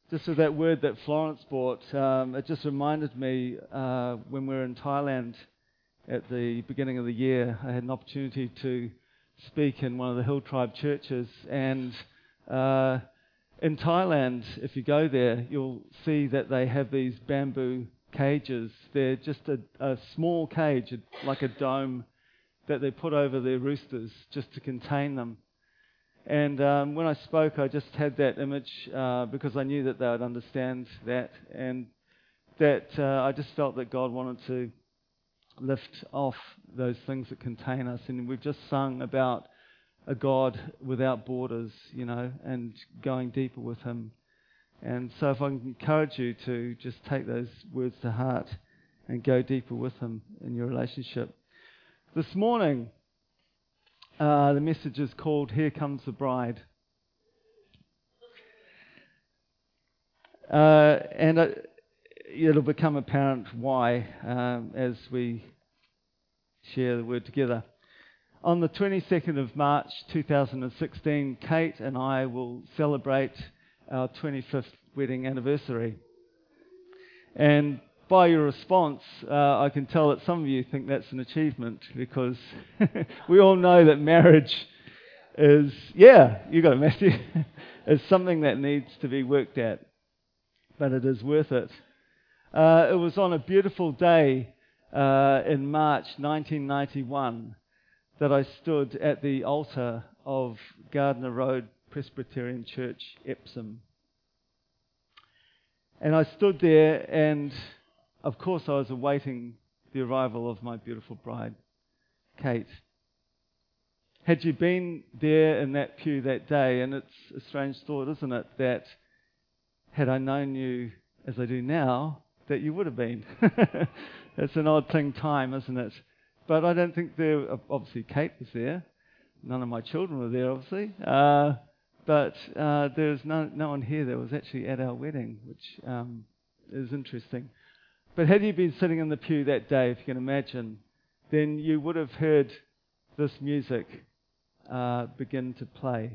Just with that word that Florence brought, it just reminded me when we were in Thailand at the beginning of the year. I had an opportunity to speak in one of the Hill Tribe churches, and in Thailand, if you go there, you'll see that they have these bamboo cages. They're just a small cage, like a dome, that they put over their roosters just to contain them. And when I spoke, I just had that image because I knew that they would understand that, and that I just felt that God wanted to lift off those things that contain us. And we've just sung about a God without borders, and going deeper with Him. And so if I can encourage you to just take those words to heart and go deeper with Him in your relationship. This morning, the message is called Here Comes the Bride. And it'll become apparent why as we share the word together. On the 22nd of March 2016, Kate and I will celebrate our 25th wedding anniversary. And by your response, I can tell that some of you think that's an achievement, because we all know that marriage is, you got it, Matthew, is something that needs to be worked at, but it is worth it. It was on a beautiful day in March 1991 that I stood at the altar of Gardner Road Presbyterian Church, Epsom. And I stood there, and of course I was awaiting the arrival of my beautiful bride, Kate. Had you been there in that pew that day, and it's a strange thought, isn't it, that had I known you as I do now, that you would have been. It's an odd thing, time, isn't it? But I don't think obviously Kate was there. None of my children were there, obviously. But there's no one here that was actually at our wedding, which is interesting. But had you been sitting in the pew that day, if you can imagine, then you would have heard this music begin to play.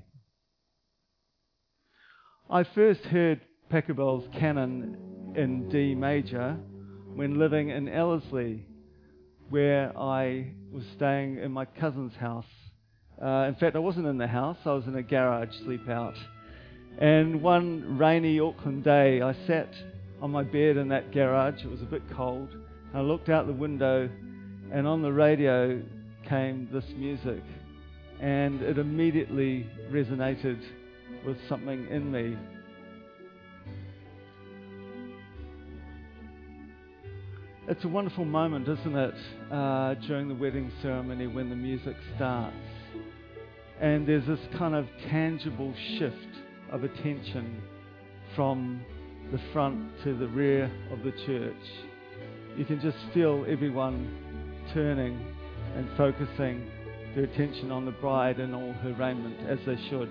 I first heard Pachelbel's Canon in D major when living in Ellerslie, where I was staying in my cousin's house. In fact, I wasn't in the house, I was in a garage sleep out. And one rainy Auckland day, I sat on my bed in that garage. It was a bit cold. I looked out the window, and on the radio came this music, and it immediately resonated with something in me. It's a wonderful moment, isn't it, during the wedding ceremony when the music starts, and there's this kind of tangible shift of attention from the front to the rear of the church. You can just feel everyone turning and focusing their attention on the bride in all her raiment, as they should.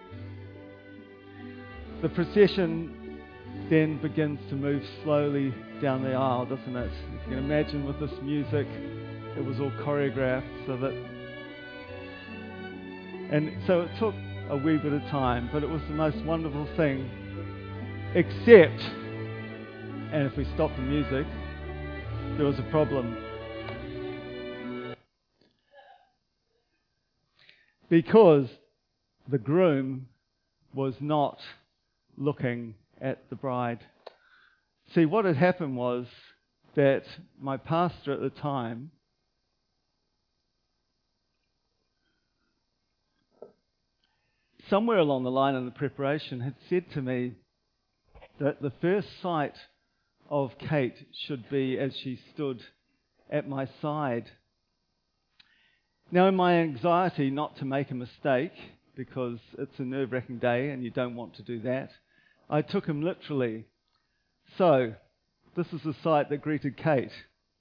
The procession then begins to move slowly down the aisle, doesn't it? You can imagine with this music, it was all choreographed and so it took a wee bit of time, but it was the most wonderful thing. Except, and if we stop the music, there was a problem. Because the groom was not looking at the bride. See, what had happened was that my pastor at the time somewhere along the line in the preparation had said to me that the first sight of Kate should be as she stood at my side. Now, in my anxiety not to make a mistake, because it's a nerve-wracking day and you don't want to do that, I took him literally. So, this is the sight that greeted Kate.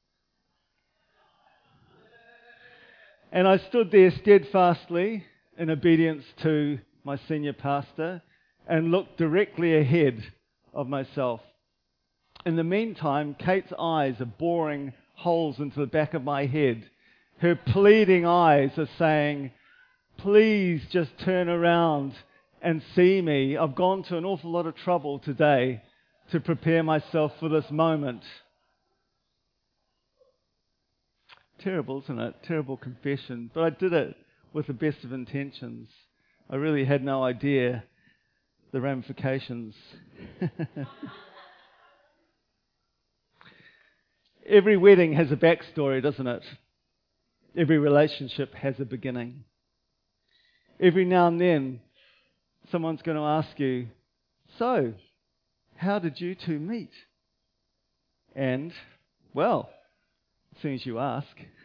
And I stood there steadfastly in obedience to my senior pastor and looked directly ahead of myself. In the meantime, Kate's eyes are boring holes into the back of my head. Her pleading eyes are saying, please just turn around and see me. I've gone to an awful lot of trouble today to prepare myself for this moment. Terrible, isn't it? Terrible confession. But I did it with the best of intentions. I really had no idea the ramifications. Every wedding has a backstory, doesn't it? Every relationship has a beginning. Every now and then, someone's going to ask you, so, how did you two meet? And, well, as soon as you ask,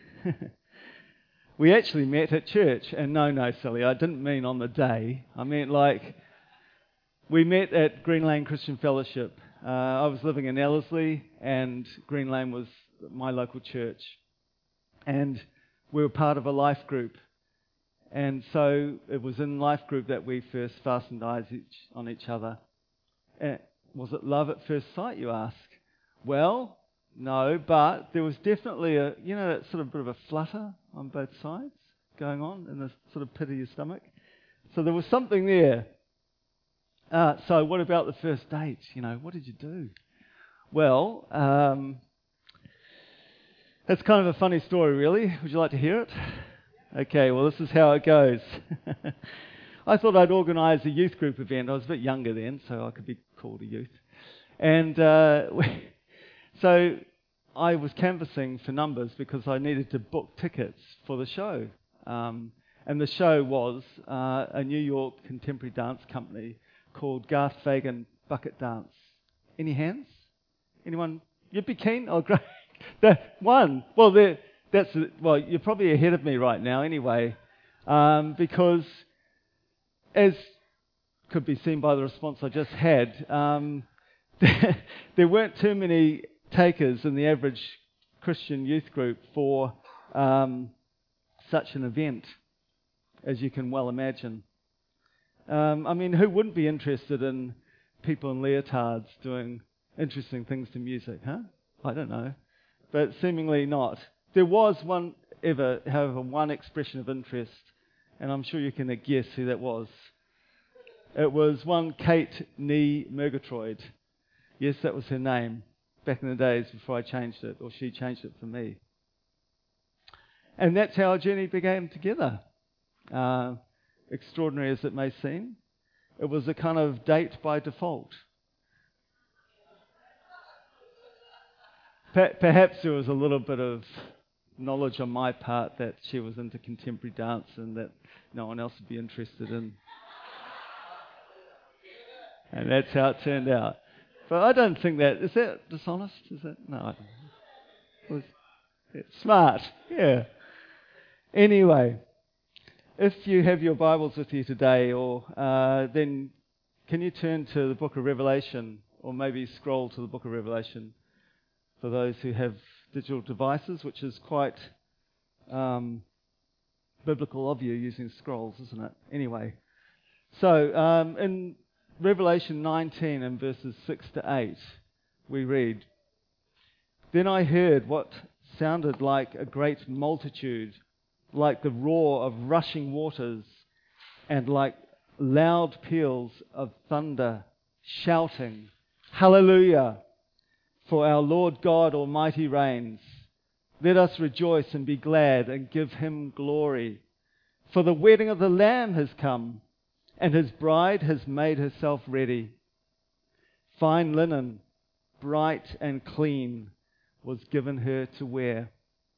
we actually met at church. And no, Sally, I didn't mean on the day. I meant we met at Green Lane Christian Fellowship. I was living in Ellerslie, and Green Lane was my local church. And we were part of a life group. And so it was in life group that we first fastened eyes on each other. Was it love at first sight, you ask? Well, no, but there was definitely that sort of bit of a flutter on both sides going on in the sort of pit of your stomach. So there was something there. So what about the first date? What did you do? Well, that's kind of a funny story, really. Would you like to hear it? Okay, well, this is how it goes. I thought I'd organise a youth group event. I was a bit younger then, so I could be called a youth. And so I was canvassing for numbers because I needed to book tickets for the show. And the show was a New York contemporary dance company called Garth Fagan Bucket Dance. Any hands? Anyone? You'd be keen? Oh, great. That one. Well, you're probably ahead of me right now anyway, because as could be seen by the response I just had, there weren't too many takers in the average Christian youth group for such an event, as you can well imagine. Who wouldn't be interested in people in leotards doing interesting things to music, huh? I don't know. But seemingly not. There was however, one expression of interest, and I'm sure you can guess who that was. It was one Kate Nee Murgatroyd. Yes, that was her name back in the days before I changed it, or she changed it for me. And that's how our journey began together. Extraordinary as it may seem, it was a kind of date by default. Perhaps there was a little bit of knowledge on my part that she was into contemporary dance and that no one else would be interested in. And that's how it turned out. But I don't think that... Is that dishonest? Is that... No, I don't know. It's smart, yeah. Anyway, if you have your Bibles with you today, then can you turn to the book of Revelation, or maybe scroll to the book of Revelation for those who have digital devices, which is quite biblical of you using scrolls, isn't it? Anyway, so in Revelation 19 and verses 6 to 8, we read, "Then I heard what sounded like a great multitude, like the roar of rushing waters, and like loud peals of thunder, shouting, 'Hallelujah! For our Lord God Almighty reigns. Let us rejoice and be glad and give him glory. For the wedding of the Lamb has come, and his bride has made herself ready. Fine linen, bright and clean, was given her to wear.'"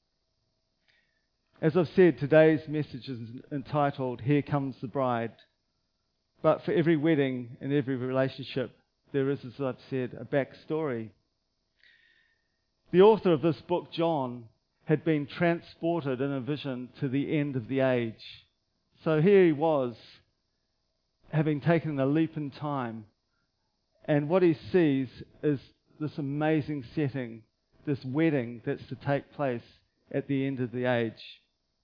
As I've said, today's message is entitled, "Here Comes the Bride." But for every wedding and every relationship, there is, as I've said, a backstory. The author of this book, John, had been transported in a vision to the end of the age. So here he was, having taken a leap in time, and what he sees is this amazing setting, this wedding that's to take place at the end of the age.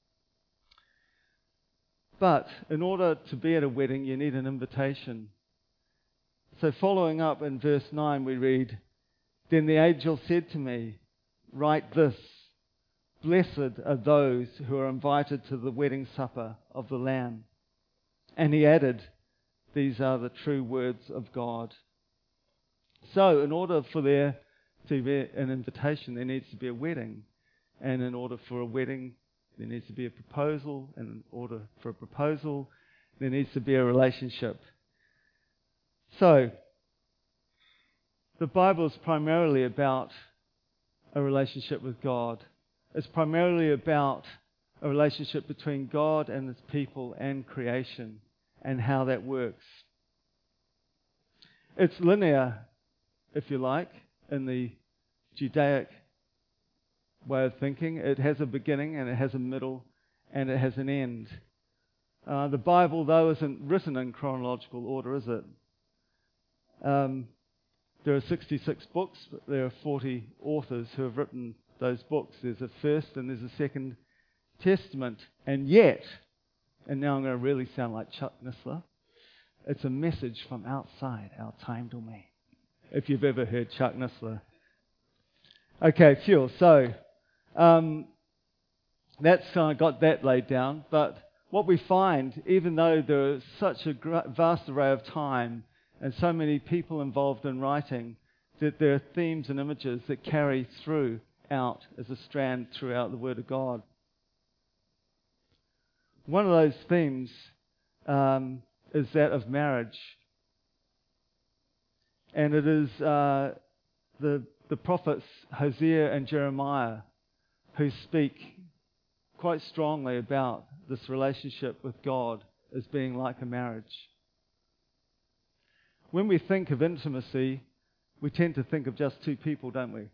But in order to be at a wedding, you need an invitation. So following up in verse 9, we read, "Then the angel said to me, 'Write this, blessed are those who are invited to the wedding supper of the Lamb.' And he added, these are the true words of God. So in order for there to be an invitation, there needs to be a wedding. And in order for a wedding, there needs to be a proposal. And in order for a proposal, there needs to be a relationship. So, the Bible is primarily about a relationship with God. It's primarily about a relationship between God and His people and creation and how that works. It's linear, if you like, in the Judaic way of thinking. It has a beginning and it has a middle and it has an end. The Bible, though, isn't written in chronological order, is it? There are 66 books, but there are 40 authors who have written those books. There's a first and there's a second Testament. And yet, and now I'm going to really sound like Chuck Missler, it's a message from outside our time domain. If you've ever heard Chuck Missler. Okay, phew. So, that's kind of got that laid down. But what we find, even though there is such a vast array of time and so many people involved in writing, that there are themes and images that carry through out as a strand throughout the Word of God. One of those themes is that of marriage. And it is the prophets Hosea and Jeremiah who speak quite strongly about this relationship with God as being like a marriage. When we think of intimacy, we tend to think of just two people, don't we?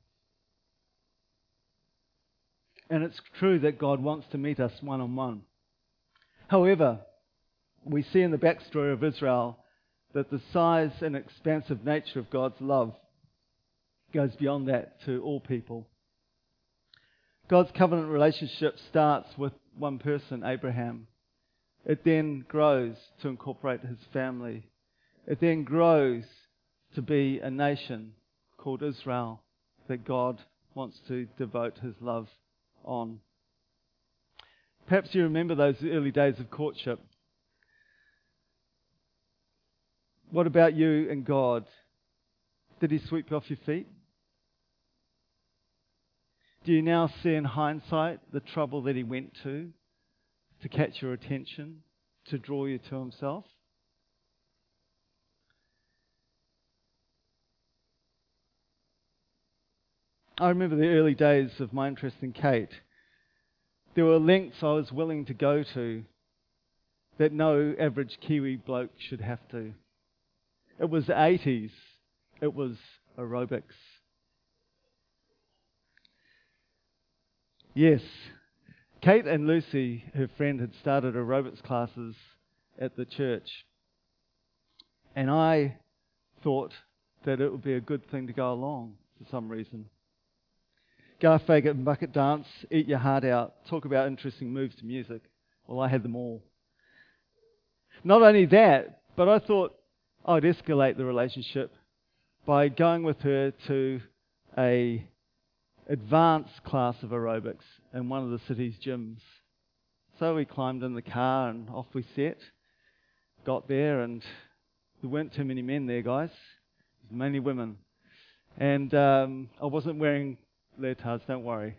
And it's true that God wants to meet us one-on-one. However, we see in the backstory of Israel that the size and expansive nature of God's love goes beyond that to all people. God's covenant relationship starts with one person, Abraham. It then grows to incorporate his family. It then grows to be a nation called Israel that God wants to devote His love on. Perhaps you remember those early days of courtship. What about you and God? Did He sweep you off your feet? Do you now see in hindsight the trouble that He went to catch your attention, to draw you to Himself? I remember the early days of my interest in Kate. There were lengths I was willing to go to that no average Kiwi bloke should have to. It was the 80s. It was aerobics. Yes, Kate and Lucy, her friend, had started aerobics classes at the church. And I thought that it would be a good thing to go along for some reason. Go faggot and bucket dance, eat your heart out, talk about interesting moves to music. Well, I had them all. Not only that, but I thought I'd escalate the relationship by going with her to a advanced class of aerobics in one of the city's gyms. So we climbed in the car and off we set. Got there and there weren't too many men there, guys. There was mainly women. And I wasn't wearing leotards, don't worry.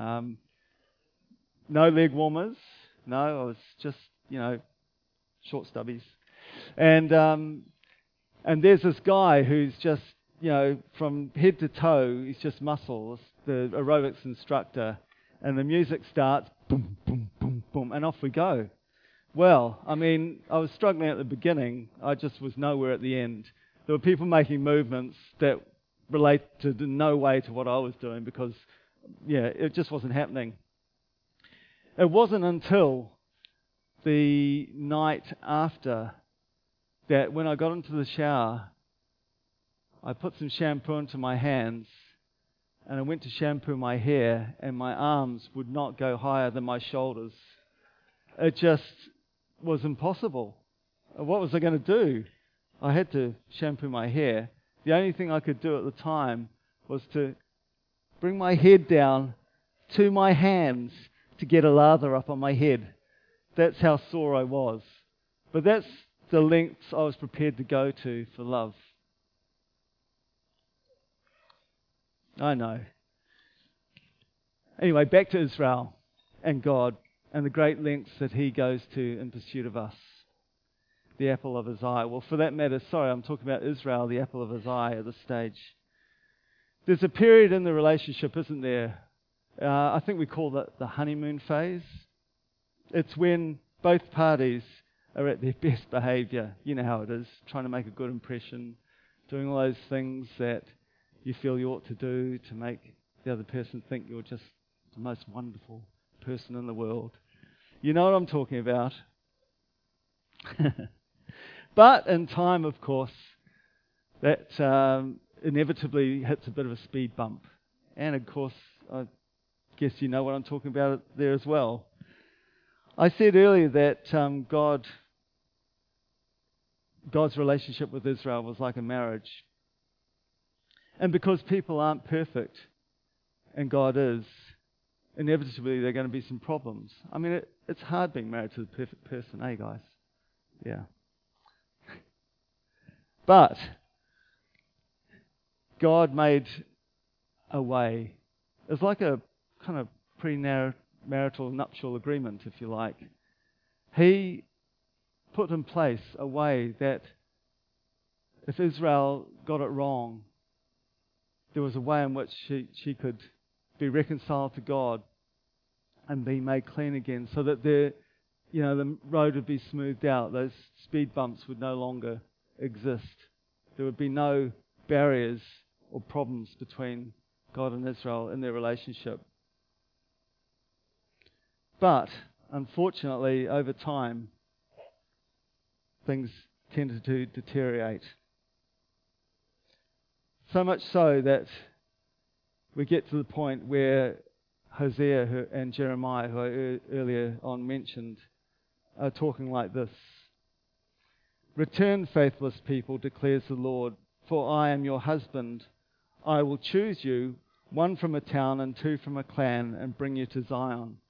No leg warmers. No, I was just, short stubbies. And there's this guy who's just, from head to toe, he's just muscles, the aerobics instructor. And the music starts, boom, boom, boom, boom, and off we go. Well, I was struggling at the beginning. I just was nowhere at the end. There were people making movements that related in no way to what I was doing because, it just wasn't happening. It wasn't until the night after that when I got into the shower, I put some shampoo into my hands and I went to shampoo my hair and my arms would not go higher than my shoulders. It just was impossible. What was I going to do? I had to shampoo my hair. The only thing I could do at the time was to bring my head down to my hands to get a lather up on my head. That's how sore I was. But that's the lengths I was prepared to go to for love. I know. Anyway, back to Israel and God and the great lengths that he goes to in pursuit of us. The apple of his eye. Well, for that matter, I'm talking about Israel, the apple of his eye at this stage. There's a period in the relationship, isn't there? I think we call that the honeymoon phase. It's when both parties are at their best behaviour. You know how it is, trying to make a good impression, doing all those things that you feel you ought to do to make the other person think you're just the most wonderful person in the world. You know what I'm talking about. But in time, of course, that inevitably hits a bit of a speed bump. And of course, I guess you know what I'm talking about there as well. I said earlier that God's relationship with Israel was like a marriage. And because people aren't perfect, and God is, inevitably there are going to be some problems. I mean, it's hard being married to the perfect person, eh, guys? Yeah. But God made a way. It's like a kind of premarital nuptial agreement, if you like. He put in place a way that if Israel got it wrong, there was a way in which she could be reconciled to God and be made clean again, so that the road would be smoothed out. Those speed bumps would no longer exist. There would be no barriers or problems between God and Israel in their relationship. But unfortunately, over time, things tended to deteriorate. So much so that we get to the point where Hosea and Jeremiah, who I earlier on mentioned, are talking like this. Return, faithless people, declares the Lord, for I am your husband. I will choose you, one from a town and two from a clan, and bring you to Zion.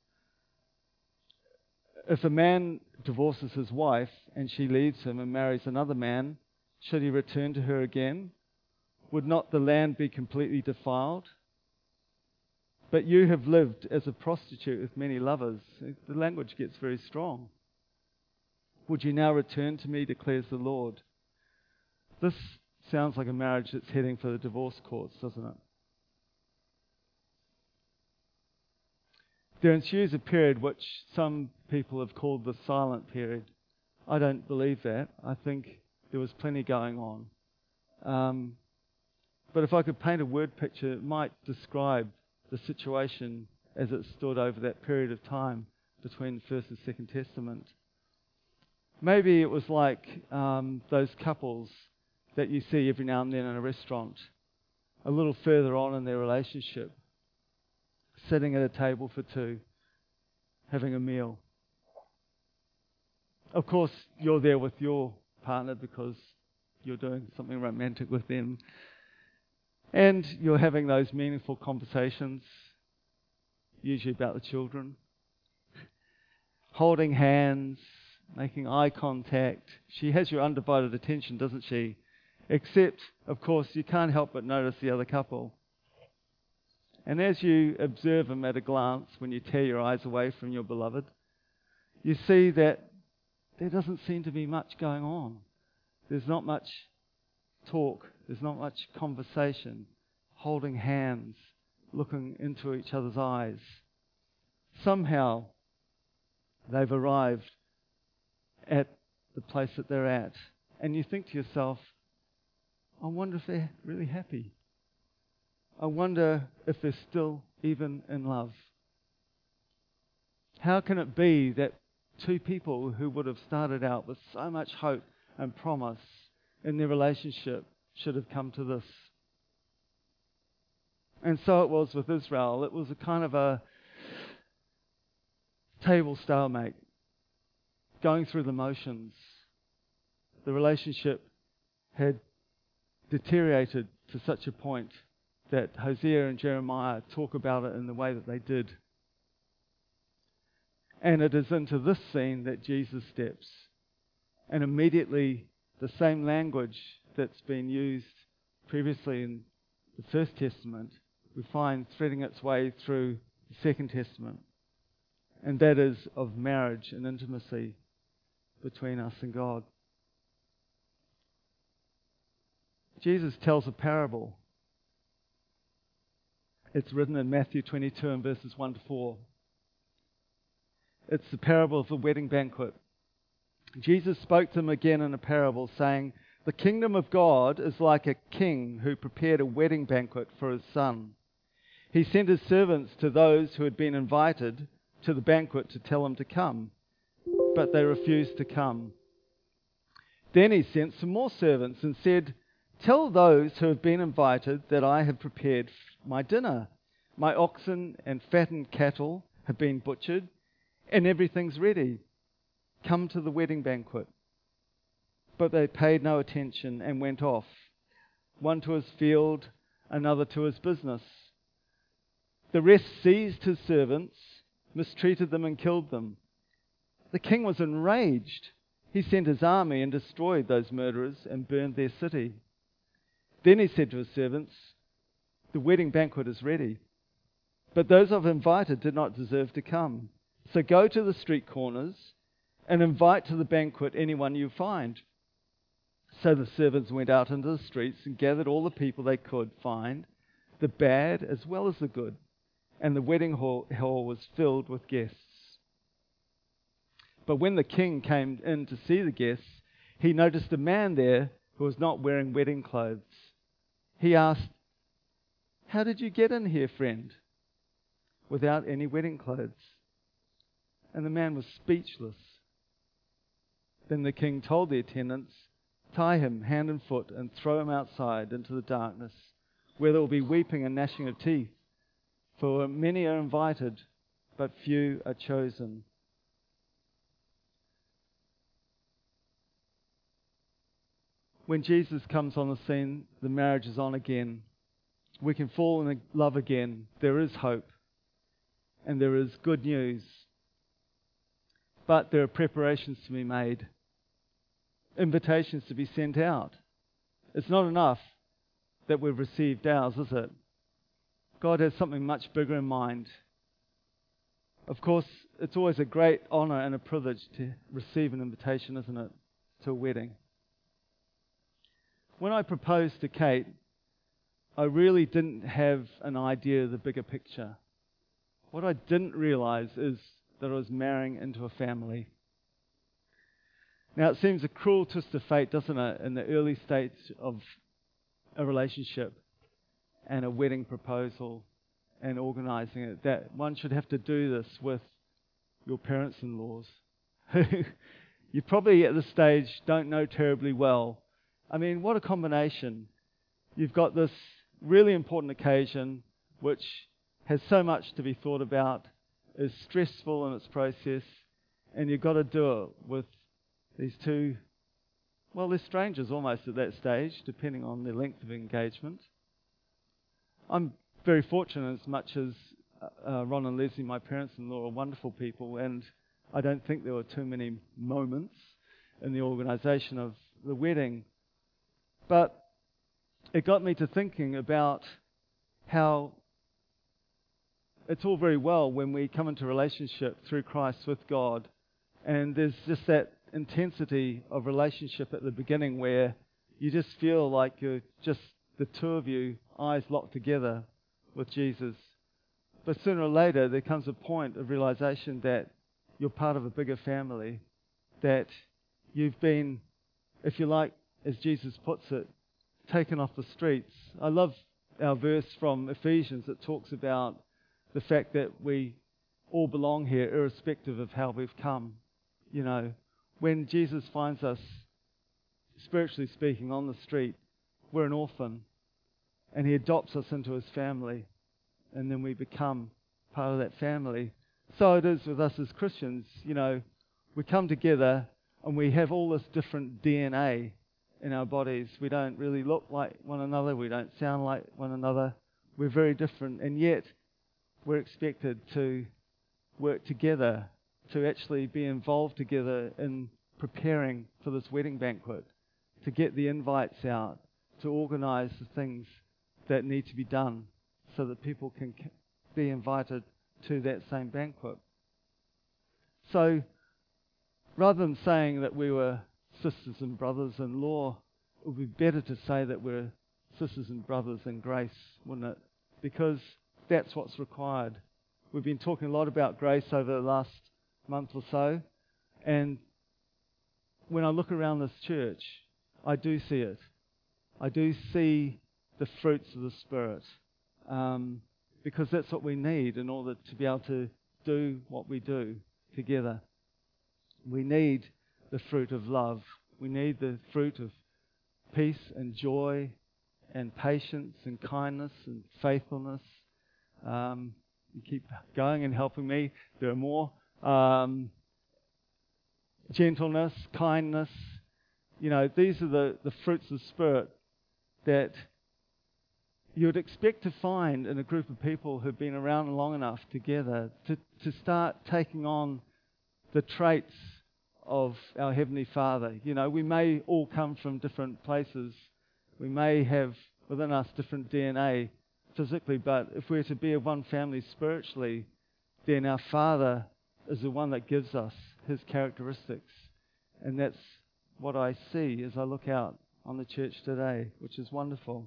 If a man divorces his wife and she leaves him and marries another man, should he return to her again? Would not the land be completely defiled? But you have lived as a prostitute with many lovers. The language gets very strong. Would you now return to me, declares the Lord? This sounds like a marriage that's heading for the divorce courts, doesn't it? There ensues a period which some people have called the silent period. I don't believe that. I think there was plenty going on. But if I could paint a word picture, it might describe the situation as it stood over that period of time between the First and Second Testament. Maybe it was like those couples that you see every now and then in a restaurant, a little further on in their relationship, sitting at a table for two, having a meal. Of course, you're there with your partner because you're doing something romantic with them. And you're having those meaningful conversations, usually about the children. Holding hands, making eye contact. She has your undivided attention, doesn't she? Except, of course, you can't help but notice the other couple. And as you observe them at a glance, when you tear your eyes away from your beloved, you see that there doesn't seem to be much going on. There's not much talk. There's not much conversation. Holding hands, looking into each other's eyes. Somehow, they've arrived at the place that they're at. And you think to yourself, I wonder if they're really happy. I wonder if they're still even in love. How can it be that two people who would have started out with so much hope and promise in their relationship should have come to this? And so it was with Israel. It was a kind of a table stalemate, going through the motions. The relationship had deteriorated to such a point that Hosea and Jeremiah talk about it in the way that they did. And it is into this scene that Jesus steps. And immediately the same language that's been used previously in the First Testament, we find threading its way through the Second Testament. And that is of marriage and intimacy between us and God. Jesus tells a parable. It's written in Matthew 22 and verses 1 to 4. It's the parable of the wedding banquet. Jesus spoke to them again in a parable, saying, "The kingdom of God is like a king who prepared a wedding banquet for his son. He sent his servants to those who had been invited to the banquet to tell them to come, but they refused to come. Then he sent some more servants and said, 'Tell those who have been invited that I have prepared my dinner. My oxen and fattened cattle have been butchered, and everything's ready. Come to the wedding banquet.' But they paid no attention and went off, one to his field, another to his business. The rest seized his servants, mistreated them, and killed them. The king was enraged. He sent his army and destroyed those murderers and burned their city. Then he said to his servants, 'The wedding banquet is ready, but those I've invited did not deserve to come. So go to the street corners and invite to the banquet anyone you find.' So the servants went out into the streets and gathered all the people they could find, the bad as well as the good, and the wedding hall was filled with guests. But when the king came in to see the guests, he noticed a man there who was not wearing wedding clothes. He asked, 'How did you get in here, friend, without any wedding clothes?' And the man was speechless. Then the king told the attendants, 'Tie him hand and foot and throw him outside into the darkness, where there will be weeping and gnashing of teeth. For many are invited, but few are chosen.'" When Jesus comes on the scene, the marriage is on again. We can fall in love again. There is hope, and there is good news. But there are preparations to be made, invitations to be sent out. It's not enough that we've received ours, is it? God has something much bigger in mind. Of course, it's always a great honor and a privilege to receive an invitation, isn't it, to a wedding. When I proposed to Kate, I really didn't have an idea of the bigger picture. What I didn't realize is that I was marrying into a family. Now, it seems a cruel twist of fate, doesn't it, in the early stage of a relationship and a wedding proposal and organising it, that one should have to do this with your parents-in-laws, who you probably at this stage don't know terribly well. I mean, what a combination. You've got this really important occasion which has so much to be thought about, is stressful in its process, and you've got to do it with these two, well, they're strangers almost at that stage, depending on the length of engagement. I'm very fortunate as much as Ron and Leslie, my parents-in-law, are wonderful people, and I don't think there were too many moments in the organisation of the wedding. But it got me to thinking about how it's all very well when we come into relationship through Christ with God, and there's just that intensity of relationship at the beginning where you just feel like you're just the two of you, eyes locked together with Jesus. But sooner or later there comes a point of realization that you're part of a bigger family, that you've been, if you like, as Jesus puts it, taken off the streets. I love our verse from Ephesians that talks about the fact that we all belong here irrespective of how we've come. You know, when Jesus finds us, spiritually speaking, on the street, we're an orphan, and he adopts us into his family, and then we become part of that family. So it is with us as Christians. You know, we come together and we have all this different DNA in our bodies. We don't really look like one another. We don't sound like one another. We're very different, and yet we're expected to work together, to actually be involved together in preparing for this wedding banquet, to get the invites out, to organise the things that need to be done so that people can be invited to that same banquet. So rather than saying that we were sisters and brothers in law, it would be better to say that we're sisters and brothers in grace, wouldn't it? Because that's what's required. We've been talking a lot about grace over the last month or so, and when I look around this church, I do see it. I do see the fruits of the Spirit, because that's what we need in order to be able to do what we do together. We need the fruit of love. We need the fruit of peace and joy and patience and kindness and faithfulness. You keep going and helping me. There are more. Gentleness, kindness. These are the fruits of the Spirit that you would expect to find in a group of people who've been around long enough together to start taking on the traits of our Heavenly Father. We may all come from different places. We may have within us different DNA physically, but if we're to be of one family spiritually, then our Father is the one that gives us His characteristics. And that's what I see as I look out on the church today, which is wonderful.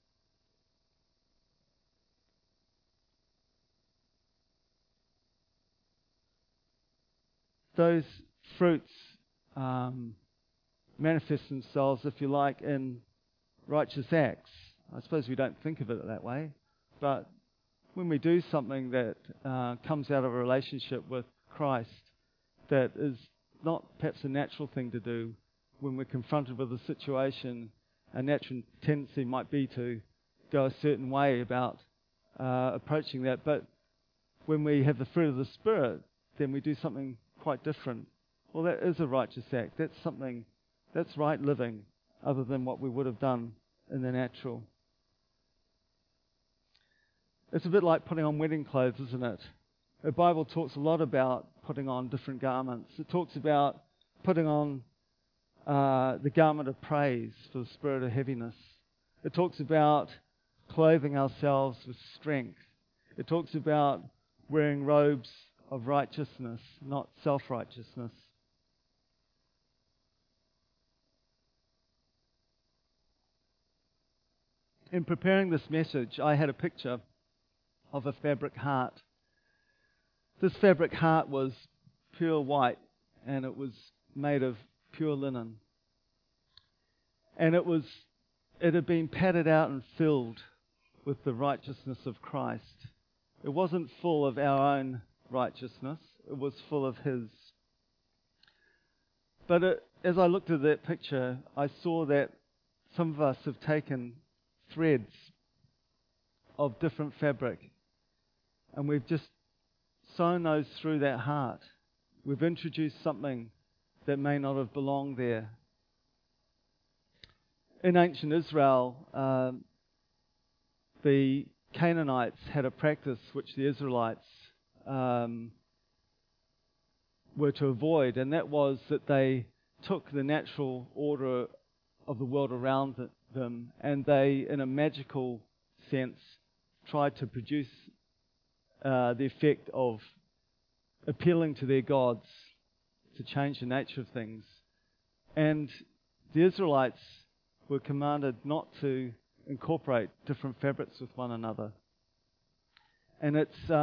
Those fruits manifest themselves, if you like, in righteous acts. I suppose we don't think of it that way, but when we do something that comes out of a relationship with Christ that is not perhaps a natural thing to do, when we're confronted with a situation, a natural tendency might be to go a certain way about approaching that, but when we have the fruit of the Spirit, then we do something quite different. Well, that is a righteous act. That's right living, other than what we would have done in the natural. It's a bit like putting on wedding clothes, isn't it? The Bible talks a lot about putting on different garments. It talks about putting on the garment of praise for the spirit of heaviness. It talks about clothing ourselves with strength. It talks about wearing robes of righteousness, not self-righteousness. In preparing this message, I had a picture of a fabric heart. This fabric heart was pure white, and it was made of pure linen. And it had been padded out and filled with the righteousness of Christ. It wasn't full of our own righteousness, it was full of His. But as I looked at that picture, I saw that some of us have taken threads of different fabric, and we've just sewn those through that heart. We've introduced something that may not have belonged there. In ancient Israel, the Canaanites had a practice which the Israelites were to avoid, and that was that they took the natural order of the world around them, and they, in a magical sense, tried to produce the effect of appealing to their gods to change the nature of things. And the Israelites were commanded not to incorporate different fabrics with one another. And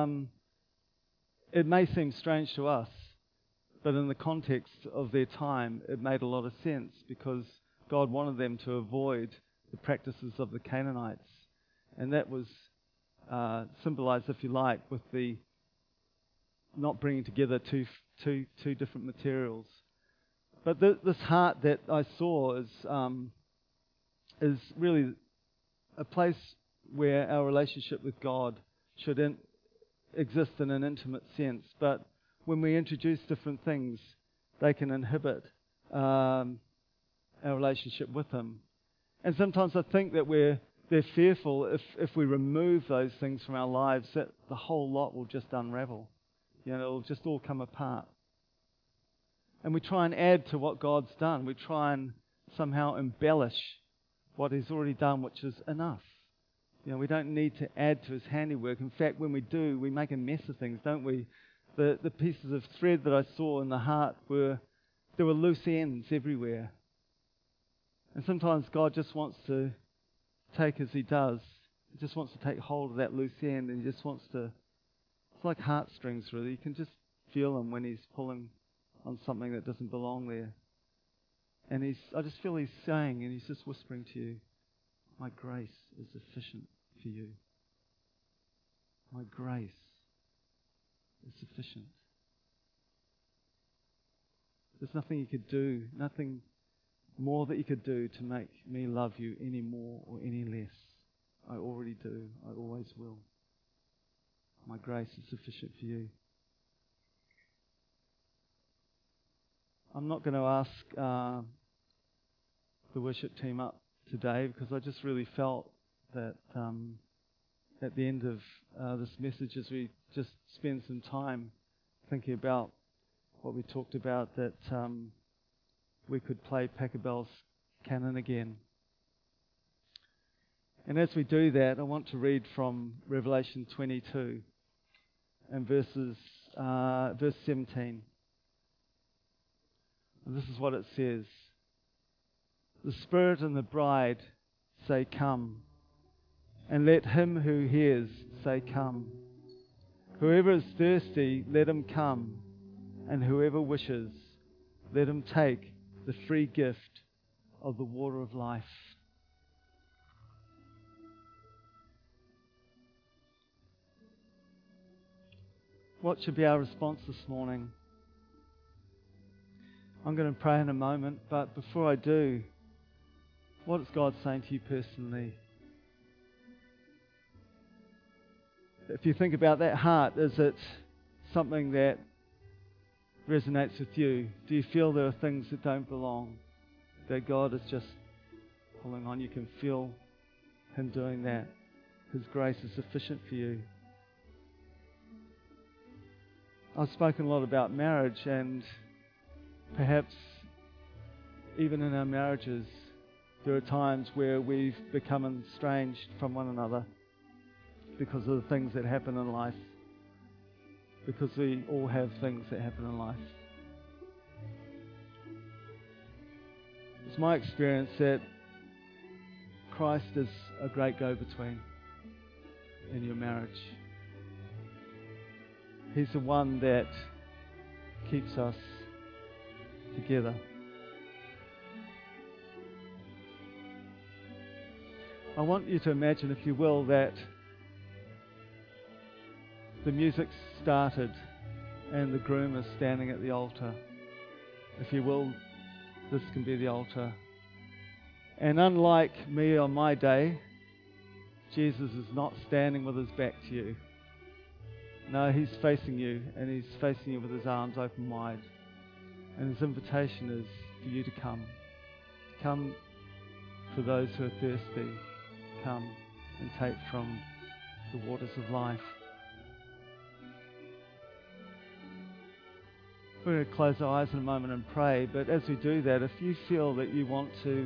it may seem strange to us, but in the context of their time, it made a lot of sense, because God wanted them to avoid the practices of the Canaanites. And that was symbolized, if you like, with the not bringing together two different materials. But this heart that I saw is really a place where our relationship with God should exist in an intimate sense. But when we introduce different things, they can inhibit our relationship with Him. And sometimes I think that they're fearful if we remove those things from our lives, that the whole lot will just unravel. It'll just all come apart. And we try and add to what God's done. We try and somehow embellish what He's already done, which is enough. We don't need to add to His handiwork. In fact, when we do, we make a mess of things, don't we? The pieces of thread that I saw in the heart there were loose ends everywhere. And sometimes God just wants to take, as He does, He just wants to take hold of that loose end, and He just wants to, it's like heartstrings really. You can just feel Him when He's pulling on something that doesn't belong there. And I just feel He's saying, and He's just whispering to you, my grace is sufficient for you. My grace is sufficient. There's nothing you could do, nothing more that you could do to make me love you any more or any less. I already do. I always will. My grace is sufficient for you. I'm not going to ask the worship team up today because I just really felt that at the end of this message, as we just spend some time thinking about what we talked about, that we could play Pachelbel's canon again. And as we do that, I want to read from Revelation 22 and verse 17. And this is what it says. The Spirit and the bride say, come. And let him who hears say, come. Whoever is thirsty, let him come. And whoever wishes, let him take the free gift of the water of life. What should be our response this morning? I'm going to pray in a moment, but before I do, what is God saying to you personally? If you think about that heart, is it something that resonates with you? Do you feel there are things that don't belong, that God is just pulling on? You can feel Him doing that. His grace is sufficient for you. I've spoken a lot about marriage, and perhaps even in our marriages, there are times where we've become estranged from one another because of the things that happen in life, because we all have things that happen in life. It's my experience that Christ is a great go-between in your marriage. He's the one that keeps us together. I want you to imagine, if you will, that the music started and the groom is standing at the altar. If you will, this can be the altar. And unlike me on my day, Jesus is not standing with his back to you. No, he's facing you, and he's facing you with his arms open wide. And his invitation is for you to come. Come for those who are thirsty. Come and take from the waters of life. We're going to close our eyes in a moment and pray, but as we do that, if you feel that you want to,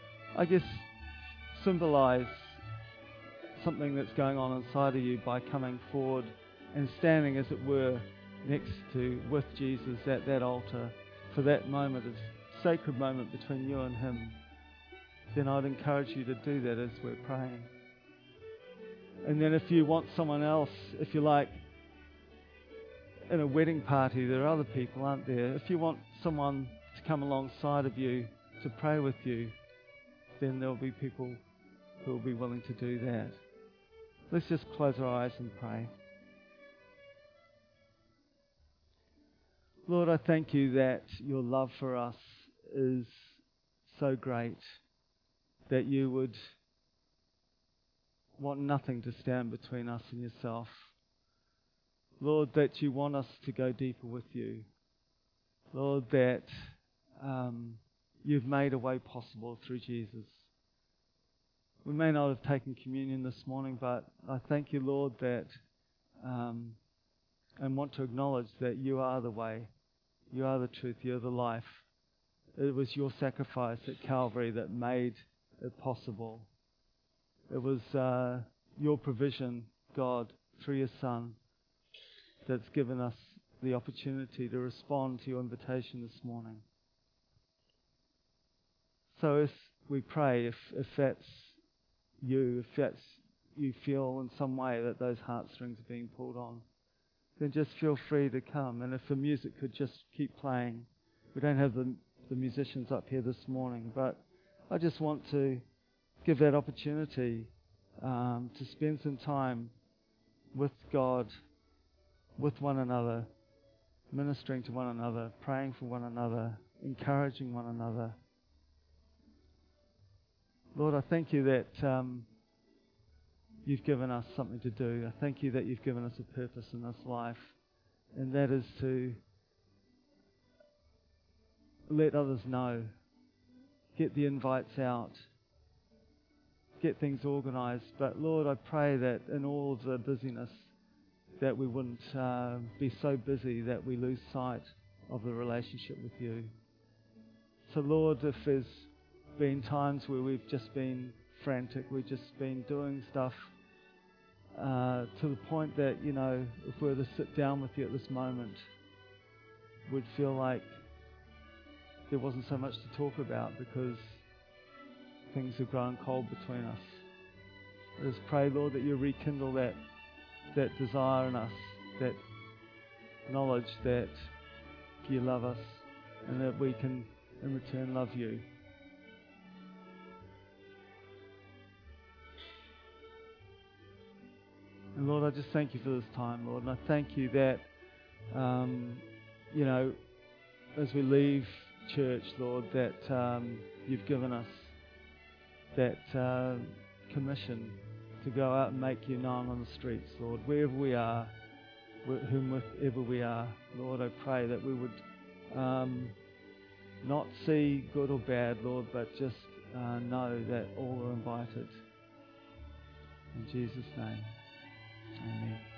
symbolize something that's going on inside of you by coming forward and standing, as it were, with Jesus at that altar for that moment, a sacred moment between you and him, then I'd encourage you to do that as we're praying. And then if you want someone else, if you like, in a wedding party, there are other people, aren't there? If you want someone to come alongside of you to pray with you, then there'll be people who will be willing to do that. Let's just close our eyes and pray. Lord, I thank you that your love for us is so great that you would want nothing to stand between us and yourself. Lord, that you want us to go deeper with you. Lord, that you've made a way possible through Jesus. We may not have taken communion this morning, but I thank you, Lord, that and want to acknowledge that you are the way, You are the truth. You're the life. It was your sacrifice at Calvary that made it possible. It was your provision, God, through your Son, that's given us the opportunity to respond to your invitation this morning. So as we pray, if that's you, if that's you feel in some way that those heartstrings are being pulled on, then just feel free to come. And if the music could just keep playing. We don't have the musicians up here this morning, but I just want to give that opportunity to spend some time with God, with one another, ministering to one another, praying for one another, encouraging one another. Lord, I thank you that you've given us something to do. I thank you that you've given us a purpose in this life, and that is to let others know, get the invites out, get things organised. But Lord, I pray that in all of the busyness, that we wouldn't be so busy that we lose sight of the relationship with you. So Lord, if there's been times where we've just been frantic, we've just been doing stuff to the point that, you know, if we were to sit down with you at this moment, we'd feel like there wasn't so much to talk about because things have grown cold between us. I just pray, Lord, that you rekindle that desire in us, that knowledge that you love us and that we can in return love you. And Lord, I just thank you for this time, Lord, and I thank you that you know, as we leave church, Lord, that you've given us that commission to go out and make you known on the streets, Lord, wherever we are, whomever we are. Lord, I pray that we would not see good or bad, Lord, but just know that all are invited. In Jesus' name, amen.